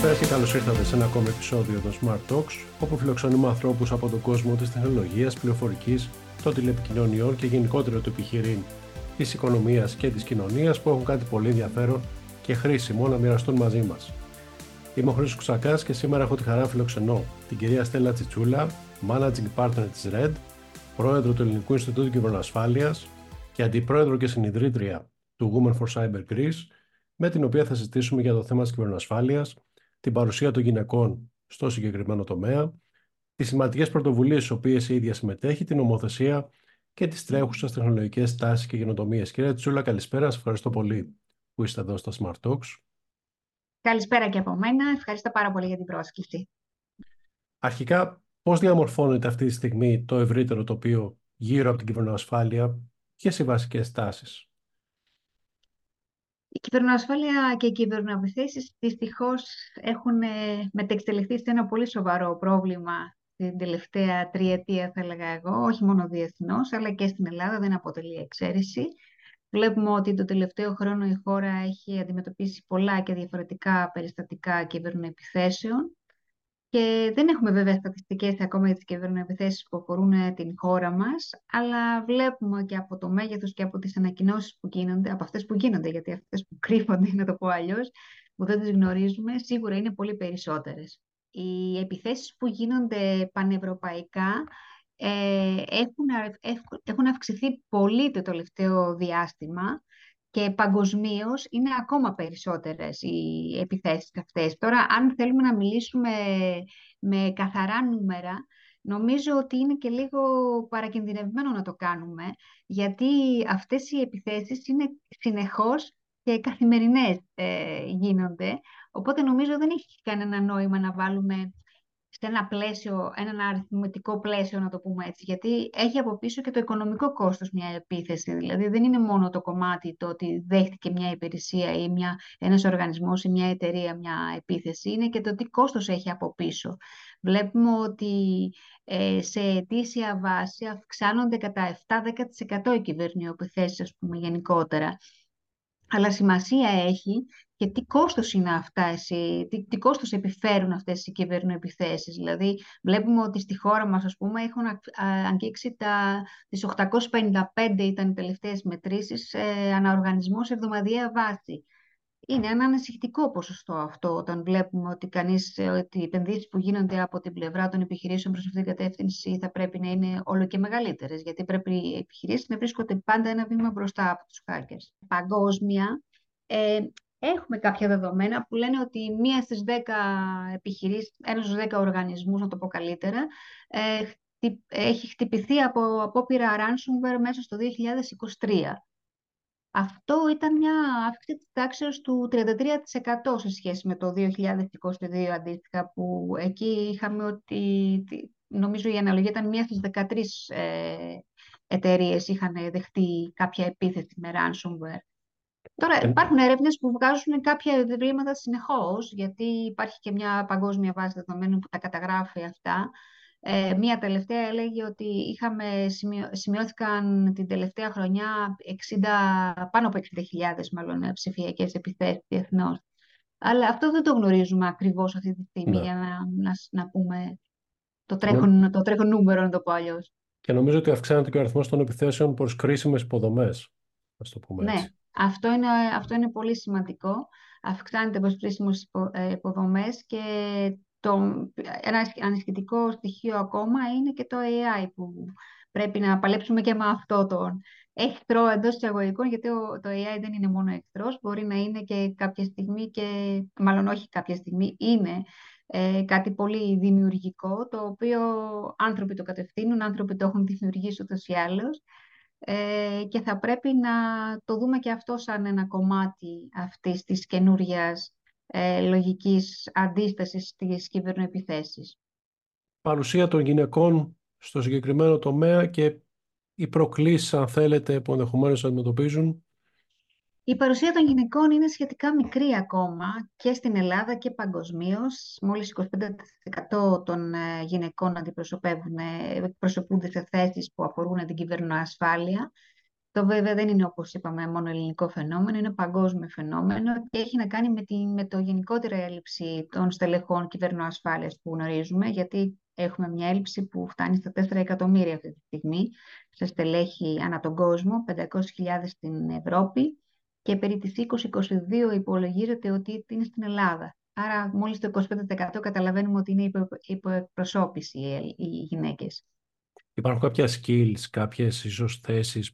Καλησπέρα και καλώς ήρθατε σε ένα ακόμη επεισόδιο των Smart Talks, όπου φιλοξενούμε ανθρώπους από τον κόσμο της τεχνολογίας, πληροφορικής, των τηλεπικοινωνιών και γενικότερα του επιχειρήν, της οικονομίας και της κοινωνίας που έχουν κάτι πολύ ενδιαφέρον και χρήσιμο να μοιραστούν μαζί μας. Είμαι ο Χρήστος Κουτσακάς και σήμερα έχω τη χαρά να φιλοξενώ την κυρία Στέλλα Τσιτσούλα, Managing Partner της RED, πρόεδρο του Ελληνικού Ινστιτούτου Κυβερνοασφάλειας και αντιπρόεδρο και συνειδρήτρια του Women for Cyber Greece, με την οποία θα συζητήσουμε για το θέμα της κυβερνοασφάλειας, την παρουσία των γυναικών στο συγκεκριμένο τομέα, τις σημαντικές πρωτοβουλίες στις οποίες η ίδια συμμετέχει, την νομοθεσία και τις τρέχουσες τεχνολογικές τάσεις και καινοτομίες. Κυρία Τσιτσούλα, καλησπέρα. Σας ευχαριστώ πολύ που είστε εδώ στα Smart Talks. Καλησπέρα και από μένα. Ευχαριστώ πάρα πολύ για την πρόσκληση. Αρχικά, πώς διαμορφώνεται αυτή τη στιγμή το ευρύτερο τοπίο γύρω από την κυβερνοασφάλεια, ποιες οι βασικές τάσεις? Η κυβερνοασφάλεια και οι κυβερνοεπιθέσεις δυστυχώς έχουν μετεξελιχθεί σε ένα πολύ σοβαρό πρόβλημα την τελευταία τριετία, θα έλεγα εγώ, όχι μόνο διεθνώς, αλλά και στην Ελλάδα, δεν αποτελεί εξαίρεση. Βλέπουμε ότι το τελευταίο χρόνο η χώρα έχει αντιμετωπίσει πολλά και διαφορετικά περιστατικά κυβερνοεπιθέσεων. Και δεν έχουμε βέβαια στατιστικές ακόμα για τις κυβερνοεπιθέσεις που αφορούν την χώρα μας, αλλά βλέπουμε και από το μέγεθος και από τις ανακοινώσεις που γίνονται, από αυτές που γίνονται, γιατί αυτές που κρύβονται, να το πω αλλιώς, που δεν τις γνωρίζουμε, σίγουρα είναι πολύ περισσότερες. Οι επιθέσεις που γίνονται πανευρωπαϊκά έχουν αυξηθεί πολύ το τελευταίο διάστημα. Και παγκοσμίως είναι ακόμα περισσότερες οι επιθέσεις αυτές. Τώρα, αν θέλουμε να μιλήσουμε με καθαρά νούμερα, νομίζω ότι είναι και λίγο παρακινδυνευμένο να το κάνουμε, γιατί αυτές οι επιθέσεις είναι συνεχώς και καθημερινές γίνονται. Οπότε νομίζω δεν έχει κανένα νόημα να βάλουμε σε ένα πλαίσιο, έναν αριθμητικό πλαίσιο, να το πούμε έτσι, γιατί έχει από πίσω και το οικονομικό κόστος μια επίθεση. Δηλαδή δεν είναι μόνο το κομμάτι το ότι δέχτηκε μια υπηρεσία ή ένας οργανισμός ή μια εταιρεία μια επίθεση, είναι και το τι κόστος έχει από πίσω. Βλέπουμε ότι σε ετήσια βάση αυξάνονται κατά 7-10% οι κυβερνοεπιθέσεις, ας πούμε, γενικότερα. Αλλά σημασία έχει και τι κόστος είναι αυτά, τι κόστος επιφέρουν αυτές οι κυβερνοεπιθέσεις. Δηλαδή, βλέπουμε ότι στη χώρα μας, ας πούμε, έχουν αγγίξει τις 855 ήταν οι τελευταίες μετρήσεις αναοργανισμό σε εβδομαδιαία βάση. Είναι ένα ανησυχητικό ποσοστό αυτό, όταν βλέπουμε ότι οι επενδύσεις που γίνονται από την πλευρά των επιχειρήσεων προς αυτήν την κατεύθυνση θα πρέπει να είναι όλο και μεγαλύτερες, γιατί πρέπει οι επιχειρήσεις να βρίσκονται πάντα ένα βήμα μπροστά από τους hackers. Παγκόσμια, έχουμε κάποια δεδομένα που λένε ότι μία στις 10 επιχειρήσεις, ένας στους 10 οργανισμούς, να το πω καλύτερα, έχει χτυπηθεί από απόπειρα ransomware μέσα στο 2023. Αυτό ήταν μια αύξηση της τάξης του 33% σε σχέση με το 2022 αντίστοιχα, που εκεί είχαμε ότι, νομίζω η αναλογία ήταν μία στις 13 εταιρείες είχαν δεχτεί κάποια επίθεση με ransomware. Τώρα υπάρχουν έρευνες που βγάζουν κάποια ευρήματα συνεχώς, γιατί υπάρχει και μια παγκόσμια βάση δεδομένων που τα καταγράφει αυτά. Μία τελευταία έλεγε ότι σημειώθηκαν την τελευταία χρονιά πάνω από 60.000 μάλλον ψηφιακές επιθέσεις διεθνώς. Αλλά αυτό δεν το γνωρίζουμε ακριβώς αυτή τη στιγμή, για να πούμε το τρέχον νούμερο, να το πω αλλιώς. Και νομίζω ότι αυξάνεται και ο αριθμός των επιθέσεων προς κρίσιμες υποδομές, ας το πούμε έτσι. Ναι, αυτό είναι πολύ σημαντικό. Αυξάνεται προς κρίσιμες υποδομές και ένα ανησυχητικό στοιχείο ακόμα είναι και το AI, που πρέπει να παλέψουμε και με αυτό τον εχθρό εντός εισαγωγικών, γιατί το AI δεν είναι μόνο εχθρός, μπορεί να είναι και κάποια στιγμή, μάλλον όχι κάποια στιγμή, είναι κάτι πολύ δημιουργικό, το οποίο άνθρωποι το κατευθύνουν, άνθρωποι το έχουν δημιουργήσει ούτως ή άλλως, και θα πρέπει να το δούμε και αυτό σαν ένα κομμάτι αυτής της καινούριας λογικής αντίστασης στις κυβερνοεπιθέσεις. Παρουσία των γυναικών στο συγκεκριμένο τομέα και οι προκλήσεις, αν θέλετε, που ενδεχομένως αντιμετωπίζουν. Η παρουσία των γυναικών είναι σχετικά μικρή ακόμα και στην Ελλάδα και παγκοσμίως. Μόλις 25% των γυναικών εκπροσωπούνται σε θέσεις που αφορούν την κυβερνοασφάλεια. Αυτό βέβαια δεν είναι, όπως είπαμε, μόνο ελληνικό φαινόμενο, είναι παγκόσμιο φαινόμενο και έχει να κάνει με το γενικότερη έλλειψη των στελεχών κυβερνοασφάλειας που γνωρίζουμε, γιατί έχουμε μια έλλειψη που φτάνει στα 4 εκατομμύρια αυτή τη στιγμή σε στελέχη ανά τον κόσμο, 500.000 στην Ευρώπη και περί τις 20-22 υπολογίζεται ότι είναι στην Ελλάδα. Άρα μόλις το 25% καταλαβαίνουμε ότι είναι υποεκπροσώπηση οι γυναίκες. Υπάρχουν κάποια skills, κάποιες ίσως θέσεις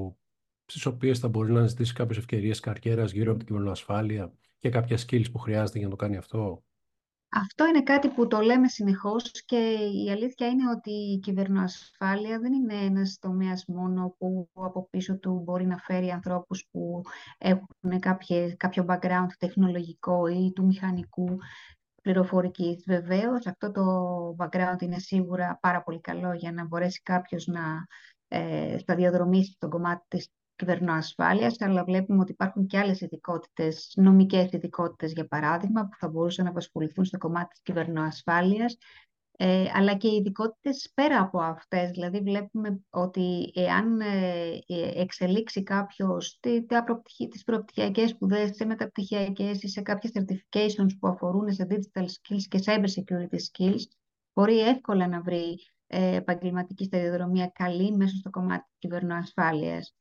στις οποίες θα μπορεί να ζητήσει κάποιες ευκαιρίες καριέρας γύρω από την κυβερνοασφάλεια και κάποια skills που χρειάζεται για να το κάνει αυτό. Αυτό είναι κάτι που το λέμε συνεχώς και η αλήθεια είναι ότι η κυβερνοασφάλεια δεν είναι ένας τομέας μόνο που από πίσω του μπορεί να φέρει ανθρώπους που έχουν κάποιο background τεχνολογικό ή του μηχανικού πληροφορικής. Βεβαίως, αυτό το background είναι σίγουρα πάρα πολύ καλό για να μπορέσει κάποιος να σταδιοδρομήσει στον κομμάτι της κυβερνοασφάλειας, αλλά βλέπουμε ότι υπάρχουν και άλλες ειδικότητες, νομικές ειδικότητες για παράδειγμα, που θα μπορούσαν να απασχοληθούν στο κομμάτι της κυβερνοασφάλειας, αλλά και οι ειδικότητες πέρα από αυτές. Δηλαδή βλέπουμε ότι εάν εξελίξει κάποιος τις προπτυχιακές σπουδές, σε μεταπτυχιακές ή σε κάποιες certifications που αφορούν σε digital skills και cyber security skills, μπορεί εύκολα να βρει επαγγελματική σταδιοδρομία καλή μέσα στο κομμάτι της κυβερνοασφάλειας.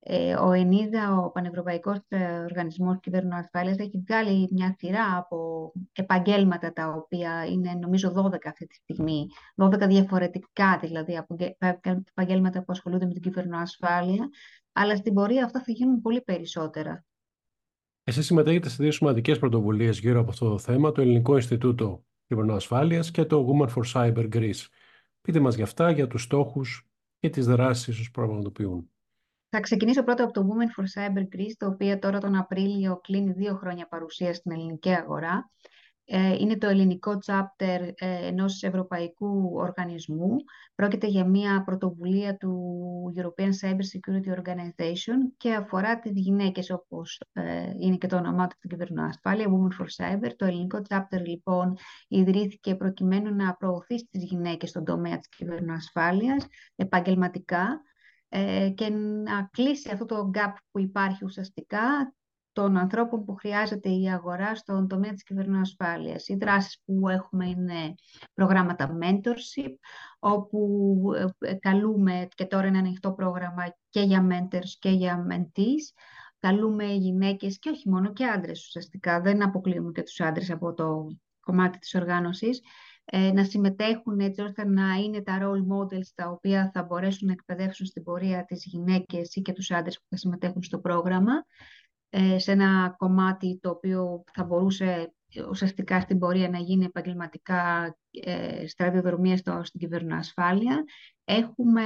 Ο ΕΝΙΔΑ, ο Πανευρωπαϊκός Οργανισμός Κυβερνοασφάλειας, έχει βγάλει μια σειρά από επαγγέλματα τα οποία είναι νομίζω 12 αυτή τη στιγμή, 12 διαφορετικά δηλαδή από επαγγέλματα που ασχολούνται με την κυβερνοασφάλεια, αλλά στην πορεία αυτά θα γίνουν πολύ περισσότερα. Εσείς συμμετέχετε σε δύο σημαντικές πρωτοβουλίες γύρω από αυτό το θέμα, το Ελληνικό Ινστιτούτο Κυβερνοασφάλειας και το Women for Cyber Greece. Πείτε μας για αυτά, για τους στόχους και τις δράσεις που πραγματοποιούν. Θα ξεκινήσω πρώτα από το Women for Cyber Greece, το οποίο τώρα τον Απρίλιο κλείνει 2 χρόνια παρουσία στην ελληνική αγορά. Είναι το ελληνικό chapter ενός ευρωπαϊκού οργανισμού. Πρόκειται για μια πρωτοβουλία του European Cyber Security Organization και αφορά τις γυναίκες, όπως είναι και το όνομά του στην κυβερνοασφάλεια, Women for Cyber. Το ελληνικό chapter λοιπόν ιδρύθηκε προκειμένου να προωθήσει τις γυναίκες στον τομέα της κυβερνοασφάλειας επαγγελματικά και να κλείσει αυτό το gap που υπάρχει ουσιαστικά των ανθρώπων που χρειάζεται η αγορά στον τομέα της κυβερνοασφάλειας. Οι δράσεις που έχουμε είναι προγράμματα mentorship, όπου καλούμε, και τώρα είναι ανοιχτό πρόγραμμα και για mentors και για mentees, καλούμε γυναίκες και όχι μόνο και άντρες ουσιαστικά, δεν αποκλείουμε και τους άντρες από το κομμάτι της οργάνωσης, να συμμετέχουν έτσι ώστε να είναι τα role models τα οποία θα μπορέσουν να εκπαιδεύσουν στην πορεία τις γυναίκες ή και τους άντρες που θα συμμετέχουν στο πρόγραμμα, σε ένα κομμάτι το οποίο θα μπορούσε ουσιαστικά στην πορεία να γίνει επαγγελματικά σταδιοδρομία στην κυβερνοασφάλεια. Έχουμε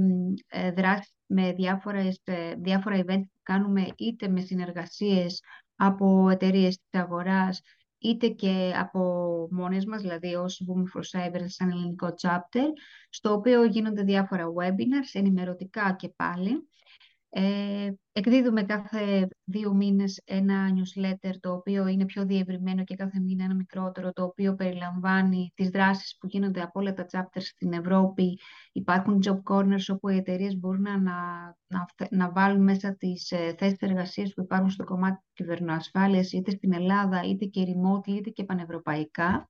δράσει με διάφορα event που κάνουμε είτε με συνεργασίες από εταιρείες της αγοράς, είτε και από μόνες μας, δηλαδή ως Women for Cyber σαν ελληνικό chapter, στο οποίο γίνονται διάφορα webinars, ενημερωτικά και πάλι. Εκδίδουμε κάθε 2 μήνες ένα newsletter το οποίο είναι πιο διευρυμένο και κάθε μήνα ένα μικρότερο, το οποίο περιλαμβάνει τις δράσεις που γίνονται από όλα τα chapters στην Ευρώπη. Υπάρχουν job corners όπου οι εταιρείες μπορούν να βάλουν μέσα τις θέσεις εργασίας που υπάρχουν στο κομμάτι της κυβερνοασφάλειας, είτε στην Ελλάδα, είτε και remote, είτε και πανευρωπαϊκά.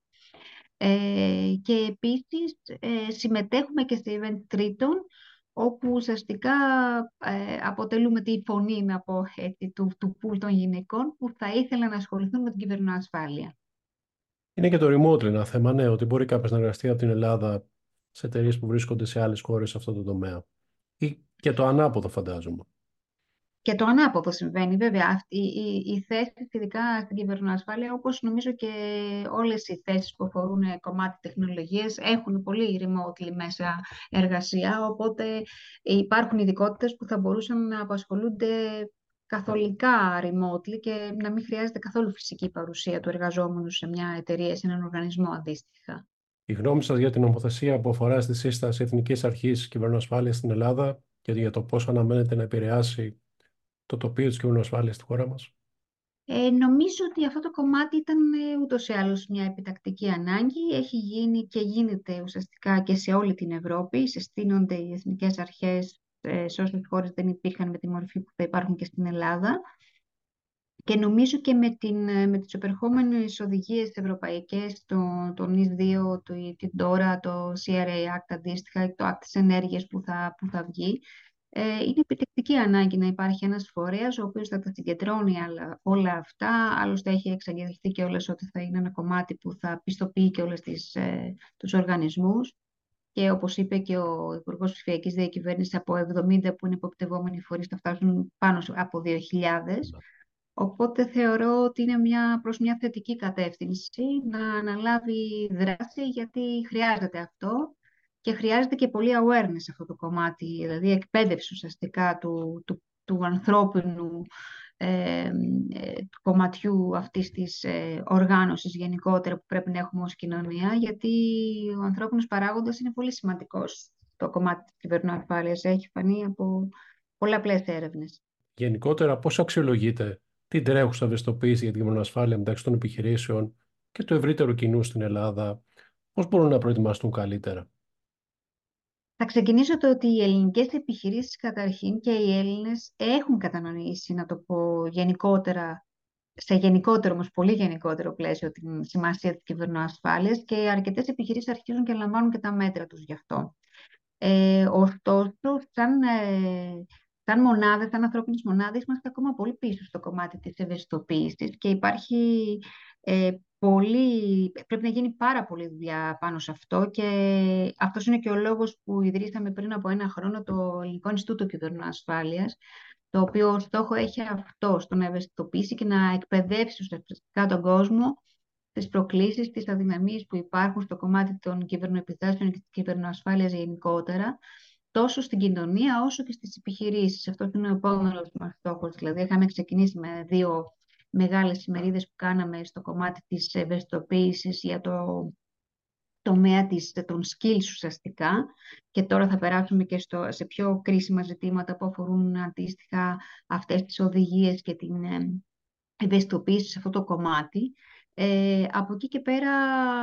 Και επίσης συμμετέχουμε και σε event τρίτων, όπου ουσιαστικά αποτελούμε τη φωνή, να πω έτσι, του πουλ των γυναικών που θα ήθελαν να ασχοληθούν με την κυβερνοασφάλεια. Είναι και το remote ένα θέμα, ναι, ότι μπορεί κάποιος να εργαστεί από την Ελλάδα σε εταιρείες που βρίσκονται σε άλλες χώρες σε αυτό το τομέα. Ή και το ανάποδο, φαντάζομαι. Και το ανάποδο συμβαίνει, βέβαια. Οι θέσεις, ειδικά στην κυβερνοασφάλεια, όπως νομίζω και όλες οι θέσεις που αφορούν κομμάτι τεχνολογίες, έχουν πολύ remotely μέσα εργασία, οπότε υπάρχουν ειδικότητες που θα μπορούσαν να απασχολούνται καθολικά remotely και να μην χρειάζεται καθόλου φυσική παρουσία του εργαζόμενου σε μια εταιρεία, σε έναν οργανισμό αντίστοιχα. Η γνώμη σας για την νομοθεσία που αφορά στη σύσταση Εθνικής Αρχής Κυβερνοασφάλειας στην Ελλάδα και για το πώς αναμένεται να επηρεάσει το τοπίο της κυβερνοασφάλειας στη χώρα μας? Νομίζω ότι αυτό το κομμάτι ήταν ούτως ή άλλως μια επιτακτική ανάγκη. Έχει γίνει και γίνεται ουσιαστικά και σε όλη την Ευρώπη. Συστήνονται οι εθνικές αρχές σε όσες χώρες δεν υπήρχαν με τη μορφή που θα υπάρχουν και στην Ελλάδα. Και νομίζω και με τις επερχόμενες οδηγίες ευρωπαϊκές, το NIS 2, την DORA, το CRA Act αντίστοιχα, το Act της Ενέργειας που θα βγει, είναι επιτακτική ανάγκη να υπάρχει ένας φορέας ο οποίος θα τα συγκεντρώνει όλα αυτά. Άλλωστε έχει εξαγγελθεί και όλες ότι θα είναι ένα κομμάτι που θα πιστοποιεί και όλες τους οργανισμούς. Και όπως είπε και ο Υπουργός Ψηφιακής Διακυβέρνησης, από 70 που είναι υποπτευόμενοι φορείς θα φτάσουν πάνω από 2.000. Οπότε θεωρώ ότι είναι προς μια θετική κατεύθυνση να αναλάβει δράση, γιατί χρειάζεται αυτό και χρειάζεται και πολύ awareness σε αυτό το κομμάτι, δηλαδή εκπαίδευση ουσιαστικά του ανθρώπινου του κομματιού αυτής της οργάνωσης γενικότερα που πρέπει να έχουμε ως κοινωνία, γιατί ο ανθρώπινος παράγοντας είναι πολύ σημαντικός στο κομμάτι της κυβερνοασφάλειας. Έχει φανεί από πολλαπλές έρευνες. Γενικότερα, πώς αξιολογείτε την τρέχουσα ευαισθητοποίηση για την κυβερνοασφάλεια μεταξύ των επιχειρήσεων και του ευρύτερου κοινού στην Ελλάδα, πώς μπορούν να προετοιμαστούν καλύτερα? Θα ξεκινήσω το ότι οι ελληνικές επιχειρήσεις καταρχήν και οι Έλληνες έχουν κατανοήσει, να το πω γενικότερα, σε γενικότερο όμως πολύ γενικότερο πλαίσιο, την σημασία της κυβερνοασφάλειας, και αρκετές επιχειρήσεις αρχίζουν και λαμβάνουν και τα μέτρα τους γι' αυτό. Ωστόσο, σαν μονάδες, σαν ανθρώπινες μονάδες, είμαστε ακόμα πολύ πίσω στο κομμάτι της ευαισθητοποίησης και υπάρχει πρέπει να γίνει πάρα πολλή δουλειά πάνω σε αυτό, και αυτός είναι και ο λόγος που ιδρύσαμε πριν από 1 χρόνο το Ελληνικό Ινστιτούτο Κυβερνοασφάλειας, το οποίο στόχο έχει αυτό, στο να ευαισθητοποιήσει και να εκπαιδεύσει ουσιαστικά τον κόσμο τις προκλήσεις, τις αδυναμίες που υπάρχουν στο κομμάτι των κυβερνοεπιθέσεων και της κυβερνοασφάλειας γενικότερα, τόσο στην κοινωνία όσο και στις επιχειρήσεις. Αυτό είναι ο επόμενος μας στόχος. Δηλαδή, είχαμε ξεκινήσει με 2 μεγάλες ημερίδες που κάναμε στο κομμάτι της ευαισθητοποίησης για το τομέα των skills ουσιαστικά, και τώρα θα περάσουμε και σε πιο κρίσιμα ζητήματα που αφορούν αντίστοιχα αυτές τις οδηγίες και την ευαισθητοποίηση σε αυτό το κομμάτι. Από εκεί και πέρα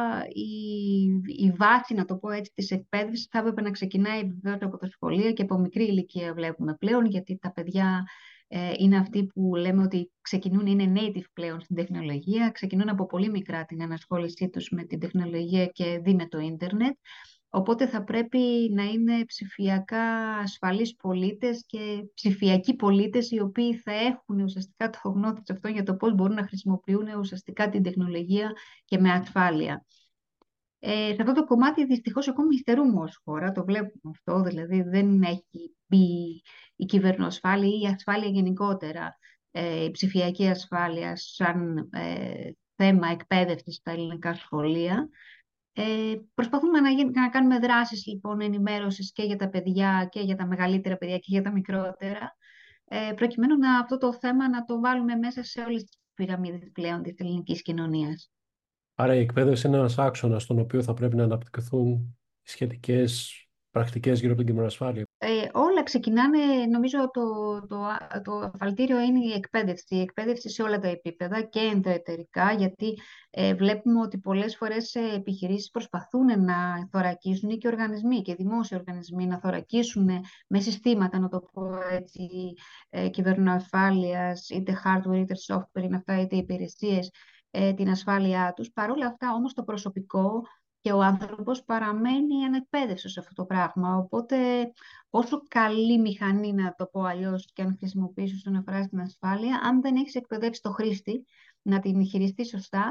η βάση, να το πω έτσι, της εκπαίδευσης θα έπρεπε να ξεκινάει βεβαίως από τα σχολεία και από μικρή ηλικία βλέπουμε πλέον, γιατί τα παιδιά είναι αυτοί που λέμε ότι ξεκινούν, είναι native πλέον στην τεχνολογία, ξεκινούν από πολύ μικρά την ανασχόλησή τους με την τεχνολογία και δει με το ίντερνετ. Οπότε θα πρέπει να είναι ψηφιακά ασφαλείς πολίτες και ψηφιακοί πολίτες, οι οποίοι θα έχουν ουσιαστικά το γνώθι σε αυτό για το πώς μπορούν να χρησιμοποιούν ουσιαστικά την τεχνολογία και με ασφάλεια. Σε αυτό το κομμάτι δυστυχώς ακόμη υστερούμε ως χώρα, το βλέπουμε αυτό, δηλαδή δεν έχει μπει η κυβερνοασφάλεια ή η ασφάλεια γενικότερα, η ψηφιακή ασφάλεια σαν θέμα εκπαίδευσης στα ελληνικά σχολεία. Προσπαθούμε να κάνουμε δράσεις λοιπόν ενημέρωσης και για τα παιδιά και για τα μεγαλύτερα παιδιά και για τα μικρότερα, προκειμένου αυτό το θέμα να το βάλουμε μέσα σε όλες τις πυραμίδες πλέον της ελληνικής κοινωνίας. Άρα η εκπαίδευση είναι ένας άξονας στον οποίο θα πρέπει να αναπτυχθούν οι σχετικές πρακτικές γύρω από την κυβερνοασφάλεια. Όλα ξεκινάνε, νομίζω το αφαλτήριο είναι η εκπαίδευση σε όλα τα επίπεδα και ενδοεταιρικά, γιατί βλέπουμε ότι πολλές φορές επιχειρήσεις προσπαθούν να θωρακίσουν, και οργανισμοί και δημόσιοι οργανισμοί να θωρακίσουν με συστήματα, να το πω έτσι, κυβερνοασφάλειας, είτε hardware είτε software είναι αυτά, είτε υπηρεσίες, την ασφάλειά τους. Παρ' όλα αυτά όμως το προσωπικό και ο άνθρωπος παραμένει ανεκπαίδευτος σε αυτό το πράγμα. Οπότε, όσο καλή μηχανή, να το πω αλλιώς, και αν χρησιμοποιήσει όσον αφορά στην ασφάλεια, αν δεν έχεις εκπαιδεύσει το χρήστη να την χειριστεί σωστά,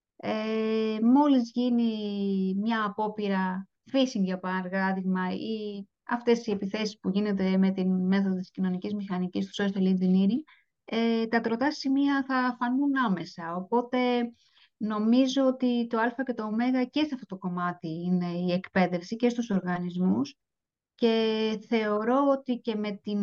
μόλις γίνει μια απόπειρα phishing για παράδειγμα, ή αυτές οι επιθέσεις που γίνεται με την μέθοδο της κοινωνικής μηχανικής, του social engineering, τα τροτά σημεία θα φανούν άμεσα. Οπότε νομίζω ότι το α και το ω και σε αυτό το κομμάτι είναι η εκπαίδευση και στους οργανισμούς, και θεωρώ ότι και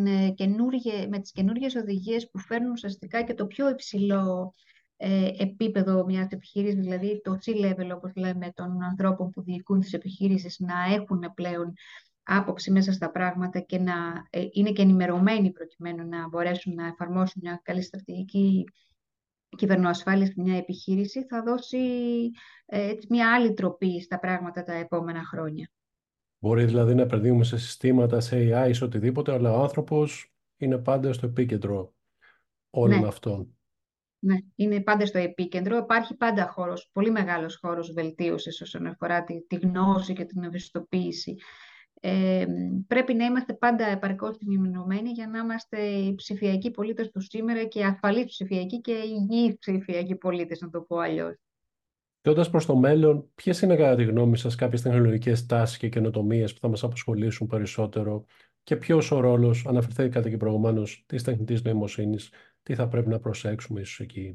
με τις καινούργιες οδηγίες που φέρνουν ουσιαστικά και το πιο υψηλό επίπεδο μιας επιχείρησης, δηλαδή το C-level όπως λέμε, των ανθρώπων που διοικούν τις επιχείρησεις, να έχουν πλέον άποψη μέσα στα πράγματα και να είναι και ενημερωμένοι προκειμένου να μπορέσουν να εφαρμόσουν μια καλή στρατηγική κυβερνοασφάλεια σε μια επιχείρηση, θα δώσει μια άλλη τροπή στα πράγματα τα επόμενα χρόνια. Μπορεί δηλαδή να επενδύουμε σε συστήματα, σε AI, σε οτιδήποτε, αλλά ο άνθρωπος είναι πάντα στο επίκεντρο όλων Ναι. αυτών. Ναι, είναι πάντα στο επίκεντρο. Υπάρχει πάντα χώρος, πολύ μεγάλος χώρος βελτίωσης όσον αφορά τη γνώση και την ευαισθητοποίηση. Ε, Πρέπει να είμαστε πάντα επαρκώς ενημερωμένοι για να είμαστε οι ψηφιακοί πολίτες του σήμερα και ασφαλείς ψηφιακοί και υγιείς ψηφιακοί πολίτες, να το πω αλλιώς. Κοιτώντας προς το μέλλον, ποιες είναι κατά τη γνώμη σας κάποιες τεχνολογικές τάσεις και καινοτομίες που θα μας απασχολήσουν περισσότερο και ποιος ο ρόλος, αναφερθήκατε και προηγουμένως, της τεχνητής νοημοσύνης, τι θα πρέπει να προσέξουμε ίσως εκεί.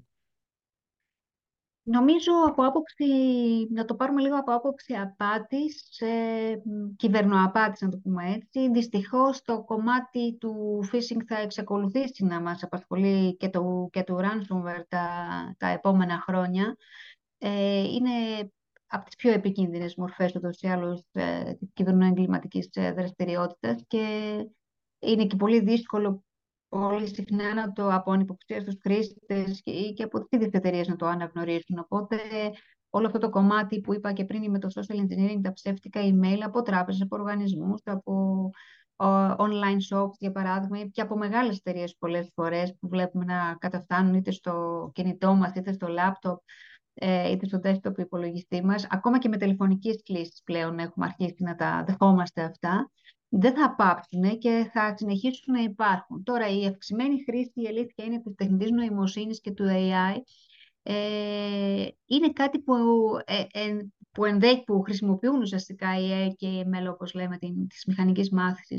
Νομίζω από άποψη, να το πάρουμε λίγο από άποψη απάτης, κυβερνοαπάτης να το πούμε έτσι. Δυστυχώς το κομμάτι του phishing θα εξακολουθήσει να μας απασχολεί και το ransomware τα επόμενα χρόνια. Είναι από τις πιο επικίνδυνες μορφές ούτως ή άλλως της κυβερνοεγκληματικής δραστηριότητας και είναι και πολύ δύσκολο πολύ συχνά να το από ανυποψία στους χρήστες και από τις ίδιες εταιρείες να το αναγνωρίσουν. Οπότε όλο αυτό το κομμάτι που είπα και πριν με το social engineering, τα ψεύτικα email από τράπεζες, από οργανισμούς, από online shops για παράδειγμα και από μεγάλες εταιρείες πολλές φορές που βλέπουμε να καταφτάνουν είτε στο κινητό μας είτε στο laptop είτε στο desktop υπολογιστή μας, ακόμα και με τηλεφωνικές κλήσεις πλέον έχουμε αρχίσει να τα δεχόμαστε αυτά, δεν θα πάψουν και θα συνεχίσουν να υπάρχουν. Τώρα, η αυξημένη χρήση, η αλήθεια είναι της τεχνητής νοημοσύνης και του AI, είναι κάτι που χρησιμοποιούν ουσιαστικά οι AI και η ML, όπως λέμε, της μηχανικής μάθησης,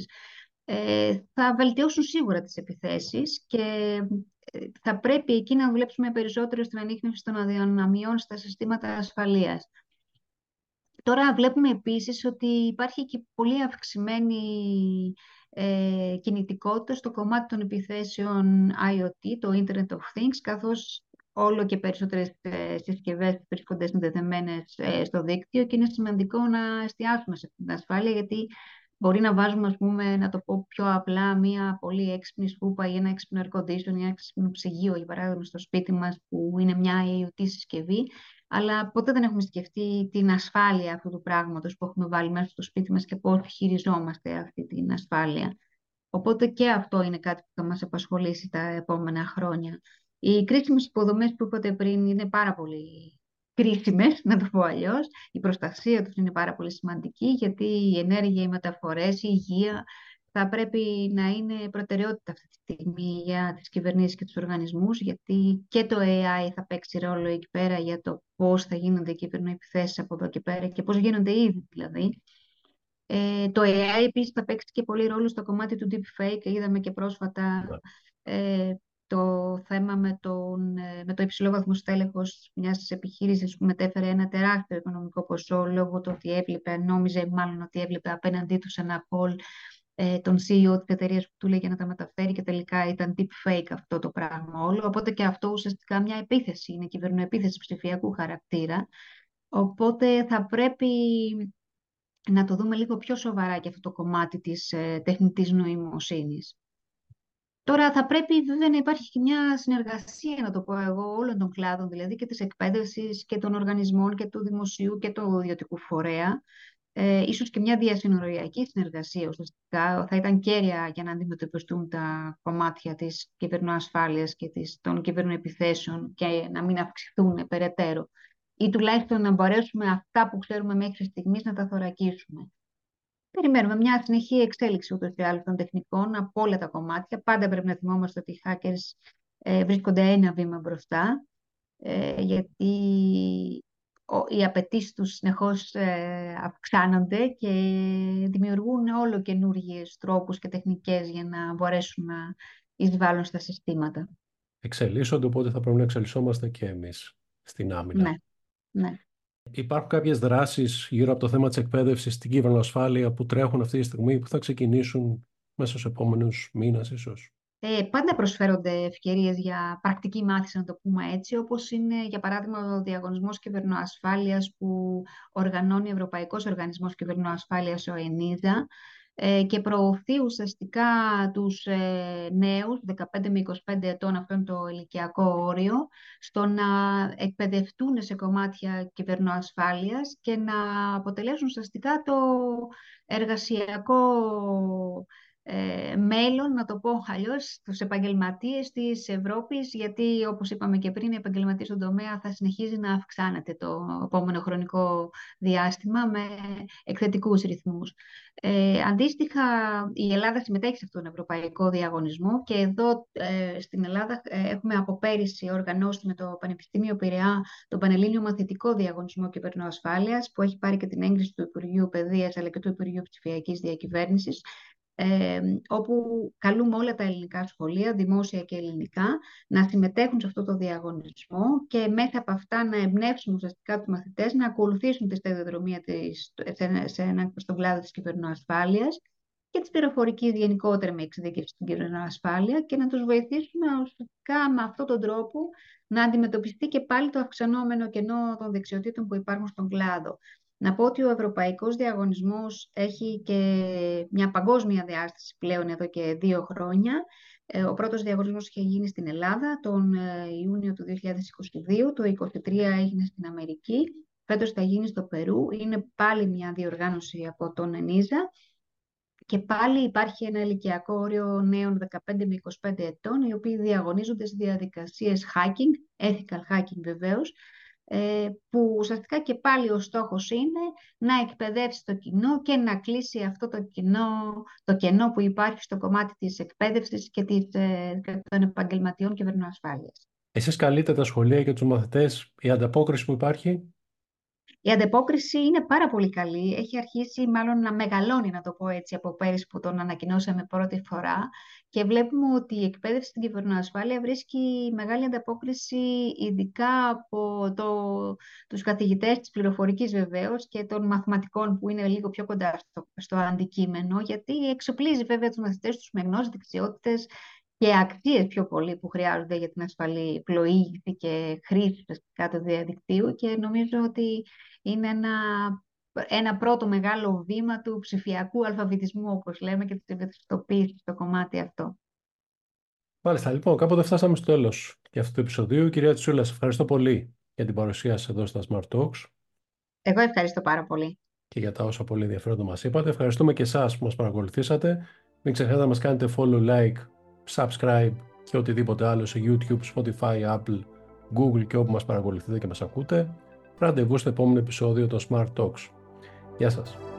θα βελτιώσουν σίγουρα τις επιθέσεις και θα πρέπει εκεί να δουλέψουμε περισσότερο στην ανίχνευση των αδυναμιών στα συστήματα ασφαλείας. Τώρα βλέπουμε επίσης ότι υπάρχει και πολύ αυξημένη κινητικότητα στο κομμάτι των επιθέσεων IoT, το Internet of Things, καθώς όλο και περισσότερες συσκευές βρίσκονται συνδεδεμένες στο δίκτυο και είναι σημαντικό να εστιάσουμε σε αυτή την ασφάλεια γιατί μπορεί να βάζουμε, ας πούμε, να το πω πιο απλά, μια πολύ έξυπνη σκούπα ή ένα έξυπνο air condition ή ένα έξυπνο ψυγείο, για παράδειγμα, στο σπίτι μας, που είναι μια IoT συσκευή, αλλά ποτέ δεν έχουμε σκεφτεί την ασφάλεια αυτού του πράγματος που έχουμε βάλει μέσα στο σπίτι μας και πώς χειριζόμαστε αυτή την ασφάλεια. Οπότε και αυτό είναι κάτι που θα μας απασχολήσει τα επόμενα χρόνια. Οι κρίσιμες υποδομές που είπατε πριν είναι πάρα πολύ κρίσιμες, να το πω αλλιώς. Η προστασία τους είναι πάρα πολύ σημαντική, γιατί η ενέργεια, οι μεταφορές, η υγεία θα πρέπει να είναι προτεραιότητα αυτή τη στιγμή για τις κυβερνήσεις και τους οργανισμούς, γιατί και το AI θα παίξει ρόλο εκεί πέρα για το πώς θα γίνονται οι κυβερνοεπιθέσεις από εδώ και πέρα και πώς γίνονται ήδη δηλαδή. Το AI επίσης θα παίξει και πολύ ρόλο στο κομμάτι του deepfake. Είδαμε και πρόσφατα ε, το θέμα με το υψηλό βαθμό στέλεχος μιας επιχείρησης που μετέφερε ένα τεράστιο οικονομικό ποσό λόγω του ότι νόμιζε μάλλον ότι έβλεπε απέναντί του σε ένα call τον CEO της εταιρείας που του λέγε να τα μεταφέρει και τελικά ήταν deepfake αυτό το πράγμα όλο. Οπότε και αυτό ουσιαστικά μια επίθεση, είναι κυβερνοεπίθεση ψηφιακού χαρακτήρα. Οπότε θα πρέπει να το δούμε λίγο πιο σοβαρά και αυτό το κομμάτι της τεχνητής νοημοσύνης. Τώρα θα πρέπει βέβαια να υπάρχει και μια συνεργασία, να το πω εγώ, όλων των κλάδων, δηλαδή και της εκπαίδευσης και των οργανισμών και του δημοσίου και του ιδιωτικού φορέα. Ίσως και μια διασυνοριακή συνεργασία ουσιαστικά θα ήταν κέρια για να αντιμετωπιστούν τα κομμάτια της κυβερνοασφάλειας και των κυβερνοεπιθέσεων και να μην αυξηθούν περαιτέρω. Ή τουλάχιστον να μπορέσουμε αυτά που ξέρουμε μέχρι στιγμής να τα θωρακίσουμε. Περιμένουμε μια συνεχή εξέλιξη ούτως ή άλλως των τεχνικών από όλα τα κομμάτια. Πάντα πρέπει να θυμόμαστε ότι οι hackers βρίσκονται ένα βήμα μπροστά, γιατί οι απαιτήσεις τους συνεχώς αυξάνονται και δημιουργούν όλο καινούργιες τρόπους και τεχνικές για να μπορέσουν να εισβάλλουν στα συστήματα. Εξελίσσονται, οπότε θα πρέπει να εξελισσόμαστε και εμείς στην άμυνα. Ναι, ναι. Υπάρχουν κάποιες δράσεις γύρω από το θέμα της εκπαίδευσης στην κυβερνοασφάλεια που τρέχουν αυτή τη στιγμή που θα ξεκινήσουν μέσα στους επόμενους μήνες ίσως. Πάντα προσφέρονται ευκαιρίες για πρακτική μάθηση, να το πούμε έτσι, όπως είναι για παράδειγμα ο διαγωνισμός κυβερνοασφάλειας που οργανώνει ο Ευρωπαϊκός Οργανισμός Κυβερνοασφάλειας, ο ΕΝΙΖΑ, και προωθεί ουσιαστικά τους νέους 15 με 25 ετών, αυτό είναι το ηλικιακό όριο, στο να εκπαιδευτούν σε κομμάτια κυβερνοασφάλειας και να αποτελέσουν ουσιαστικά το εργασιακό μέλλον, να το πω αλλιώς, τους επαγγελματίες της Ευρώπης, γιατί όπως είπαμε και πριν, οι επαγγελματίες στον τομέα θα συνεχίζει να αυξάνεται το επόμενο χρονικό διάστημα με εκθετικούς ρυθμούς. Αντίστοιχα, η Ελλάδα συμμετέχει σε αυτόν τον ευρωπαϊκό διαγωνισμό και εδώ στην Ελλάδα έχουμε από πέρυσι οργανώσει με το Πανεπιστήμιο Πειραιά τον Πανελλήνιο Μαθητικό Διαγωνισμό Κυβερνοασφάλειας, που έχει πάρει και την έγκριση του Υπουργείου Παιδείας αλλά και του Υπουργείου Ψηφιακής Διακυβέρνησης, όπου καλούμε όλα τα ελληνικά σχολεία, δημόσια και ελληνικά, να συμμετέχουν σε αυτό το διαγωνισμό και μέσα από αυτά να εμπνεύσουν ουσιαστικά τους μαθητές να ακολουθήσουν τη σταδιοδρομία στον κλάδο της κυβερνοασφάλειας και της πληροφορικής γενικότερα με εξειδίκευση στην κυβερνοασφάλεια και να τους βοηθήσουν ουσιαστικά με αυτόν τον τρόπο να αντιμετωπιστεί και πάλι το αυξανόμενο κενό των δεξιοτήτων που υπάρχουν στον κλάδο. Να πω ότι ο Ευρωπαϊκός Διαγωνισμός έχει και μια παγκόσμια διάσταση πλέον εδώ και 2 χρόνια. Ο πρώτος διαγωνισμός είχε γίνει στην Ελλάδα τον Ιούνιο του 2022, το 2023 έγινε στην Αμερική, φέτος θα γίνει στο Περού, είναι πάλι μια διοργάνωση από τον ΕΝΙΖΑ και πάλι υπάρχει ένα ηλικιακό όριο νέων 15 με 25 ετών, οι οποίοι διαγωνίζονται σε διαδικασίες hacking, ethical hacking βεβαίως, που ουσιαστικά και πάλι ο στόχος είναι να εκπαιδεύσει το κοινό και να κλείσει αυτό το κενό που υπάρχει στο κομμάτι της εκπαίδευσης και των επαγγελματιών κυβερνοασφάλειας. Εσείς καλείτε τα σχολεία και τους μαθητές, η ανταπόκριση που υπάρχει? Η ανταπόκριση είναι πάρα πολύ καλή. Έχει αρχίσει μάλλον να μεγαλώνει, να το πω έτσι, από πέρυσι που τον ανακοινώσαμε πρώτη φορά. Και βλέπουμε ότι η εκπαίδευση στην κυβερνοασφάλεια βρίσκει μεγάλη ανταπόκριση, ειδικά από τους καθηγητές της πληροφορικής βεβαίως και των μαθηματικών που είναι λίγο πιο κοντά στο αντικείμενο, γιατί εξοπλίζει βέβαια τους μαθητές τους με γνώσεις, δεξιότητες και αξίες πιο πολύ που χρειάζονται για την ασφαλή πλοήγηση και χρήση του διαδικτύου και νομίζω ότι είναι ένα πρώτο μεγάλο βήμα του ψηφιακού αλφαβητισμού, όπως λέμε, και της ευαισθητοποίησης στο κομμάτι αυτό. Μάλιστα, λοιπόν, κάποτε φτάσαμε στο τέλος και αυτού του επεισοδίου. Κυρία Τσούλα, σας ευχαριστώ πολύ για την παρουσία σας εδώ στα Smart Talks. Εγώ ευχαριστώ πάρα πολύ. Και για τα όσα πολύ ενδιαφέροντα μας είπατε. Ευχαριστούμε και εσάς που μας παρακολουθήσατε. Μην ξεχνάτε να μας κάνετε follow, like, subscribe και οτιδήποτε άλλο σε YouTube, Spotify, Apple, Google και όπου μας παρακολουθείτε και μας ακούτε. Ραντεβού στο επόμενο επεισόδιο των Smart Talks. Γεια σας.